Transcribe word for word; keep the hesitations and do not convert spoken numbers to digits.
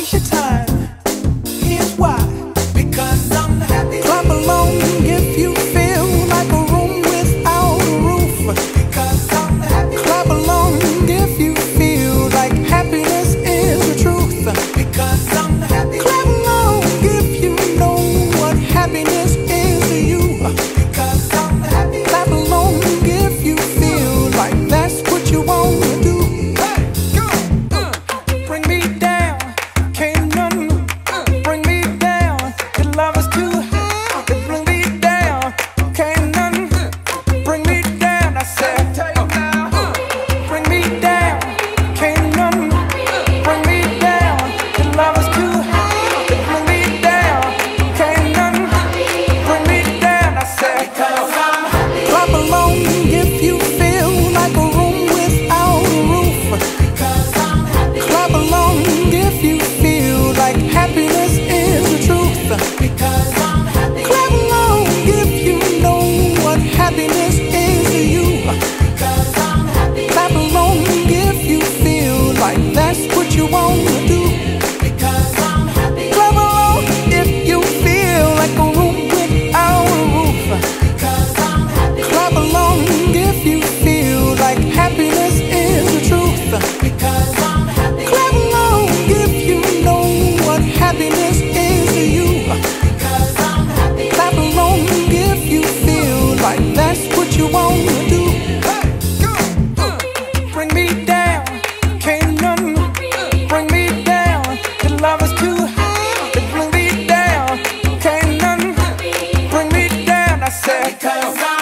waste your time. Here's why. Because I'm happy. Clap along if you feel like a room without a roof. Because I'm happy. Clap along if you feel like happiness is the truth. Because I'm happy. Clap along if you know what happiness is to you. Because I'm happy. Clap along if you feel like that's what you want to do. Hey, go. Uh, bring me down, can't none uh, bring me down. Your love is too high. It bring me down, can't none uh, bring me down. I said, uh, bring me down, can't none uh, bring me down. Your love is too high. It bring me down, can't none uh, bring me down. I said, because I'm happy. Clap along if you feel like a room without a roof. Because I'm happy. Clap along if you feel like happiness is the truth. Because I'm happy. Clap along if you know what happiness is to you. Because I'm happy. Clap along if you feel like that's what you want to do. Because I'm happy. Clap along if you feel like a room without a roof. Because I'm happy. Clap along if you feel like happiness is the truth. Because I'm happy. Clap along if you know what happiness is to you. Because I'm happy. Clap along if you feel like that's what you want to do. Hey, go. Uh, bring me down, can't none uh, bring me down. Your love is too high. It bring me down, can't none uh, bring me down. I said, because